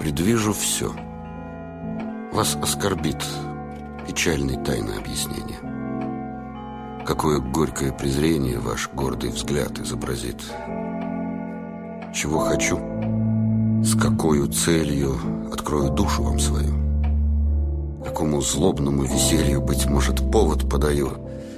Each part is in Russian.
предвижу все. Вас оскорбит печальное тайное объяснение. Какое горькое презрение ваш гордый взгляд изобразит. Чего хочу, с какою целью открою душу вам свою. Какому злобному веселью, быть может, повод подаю.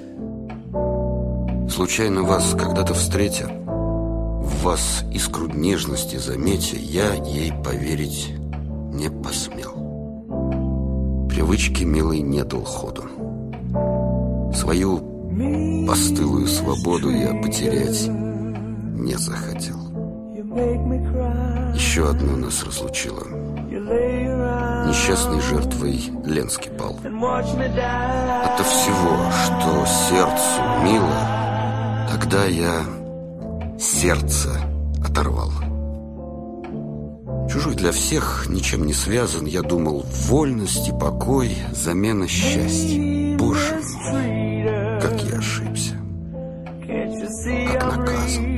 Случайно вас когда-то встретя, в вас искру нежности заметя, я ей поверить не посмел. Привычки милой не дал ходу. Свою постылую свободу я потерять не захотел. Еще одно нас разлучило. Несчастной жертвой Ленский пал. Ото всего, что сердцу мило, тогда я сердце оторвал. Чужой для всех, ничем не связан, я думал, вольность и покой — замена счастья. Боже мой, как я ошибся, как наказан.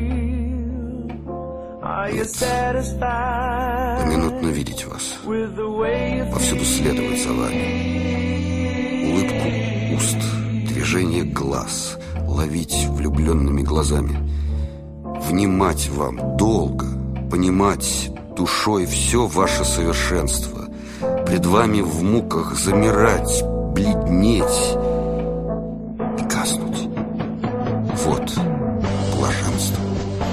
Нет, поминутно видеть вас, повсюду следовать за вами, улыбку уст, движение глаз ловить влюбленными глазами, внимать вам долго, понимать душой все ваше совершенство, пред вами в муках замирать, бледнеть и гаснуть. Вот блаженство.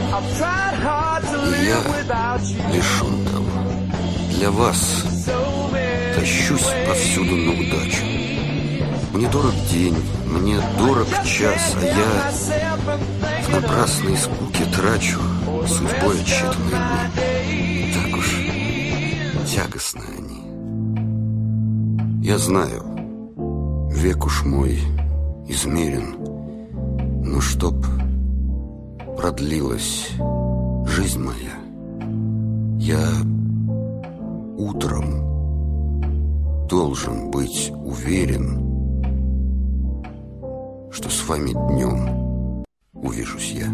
И я лишен того. Для вас тащусь повсюду на удачу. Мне дорог день, мне дорог час, а я в напрасной скуке трачу судьбой отсчитанные дни. Так уж тягостны они. Я знаю, век уж мой измерен, но чтоб продлилась жизнь моя, я утром должен быть уверен, что с вами днем увижусь я.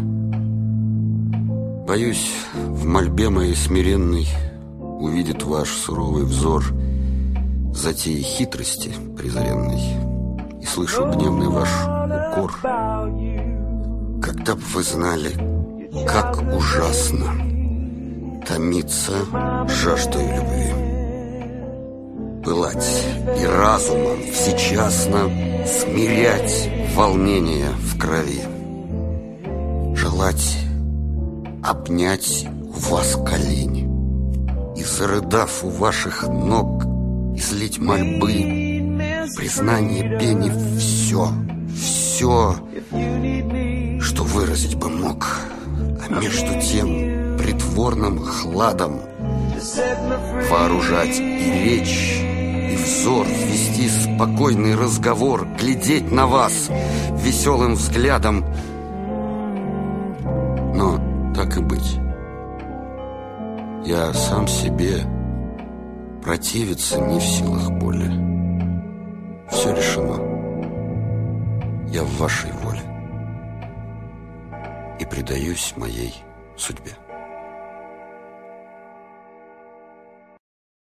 Боюсь, в мольбе моей смиренной увидит ваш суровый взор затеи хитрости презренной, и слышу гневный ваш укор. Когда б вы знали, как ужасно томиться жаждой любви, пылать и разумом всечасно смирять волнение в крови, желать обнять у вас колени и, зарыдав у ваших ног, излить мольбы, признание пени, все, что выразить бы мог, а между тем притворным хладом вооружать и речь, и взор, вести спокойный разговор, глядеть на вас веселым взглядом. Но так и быть, я сам себе противиться не в силах более. Все решено. Я в вашей воле и предаюсь моей судьбе.